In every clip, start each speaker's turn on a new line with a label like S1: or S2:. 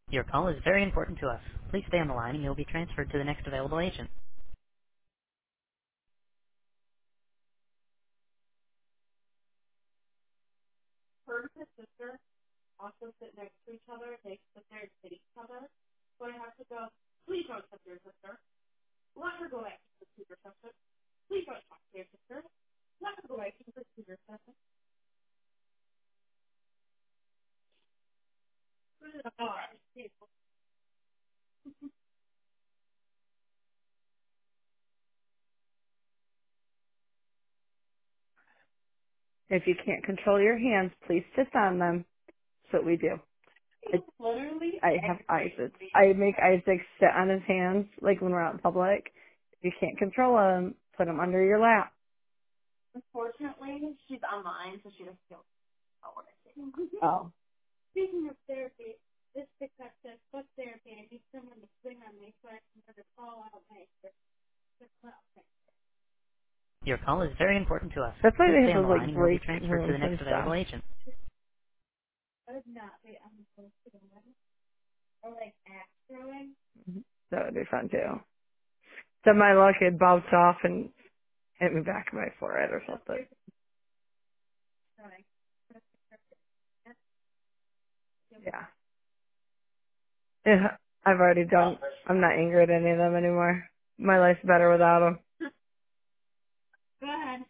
S1: Your call is very important to us. Please stay on the line and you'll be transferred to the next available agent. Her and his sister also sit next to each other. They sit there and hit each other. So I have to go, please don't touch your sister. Let her go back to the computer session. Please don't talk to your sister. Let her go back to the computer session.
S2: If you can't control your hands, please sit on them. That's what we do.
S1: It's literally
S2: I have Isaac. I make Isaac sit on his hands, like when we're out in public. If you can't control him, put him under your lap.
S1: unfortunately she's online, so she doesn't feel what I say.
S2: Oh.
S1: Speaking of therapy, this TikTok says, fuck therapy. I need someone to swing on me so I can never fall out nicer. Your call is very important to us.
S2: That's why
S1: Please
S2: they
S1: stay
S2: have
S1: on the
S2: those
S1: line
S2: like
S1: and you'll be
S2: break
S1: transferred to
S2: rooms
S1: the
S2: and
S1: next available
S2: stuff.
S1: agent. I would not be on the phone to the wedding. Or like axe throwing.
S2: That would be fun too. So my luck had bounced off and hit me back in my forehead or something.
S1: Throwing.
S2: Yeah. Yeah. I've already done. I'm not angry at any of them anymore. My life's better without them.
S1: Go ahead.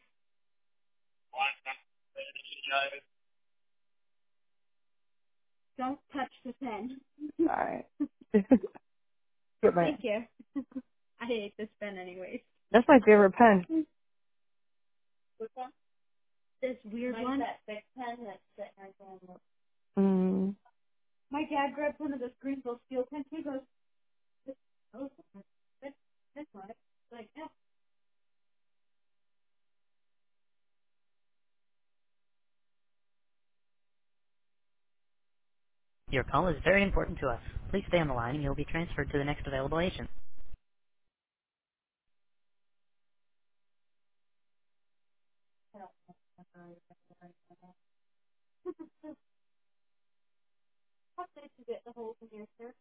S1: Don't touch the pen.
S2: Alright. Get my,
S1: Thank you. I hate this pen anyways.
S2: that's my favorite pen.
S1: Which one? This weird one. That big pen that's sitting right there.
S2: Mm.
S1: My dad grabbed one of those Greenville steel pens. He goes, oh, this one. Like, yeah. Your call is very important to us. Please stay on the line and you'll be transferred to the next available agent. How did you get the holes in your shirt?